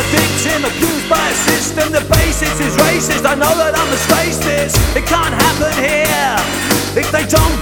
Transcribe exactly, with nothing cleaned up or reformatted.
victim, abused by a system. The basis is racist. I know that I must face this. It can't happen here if they don't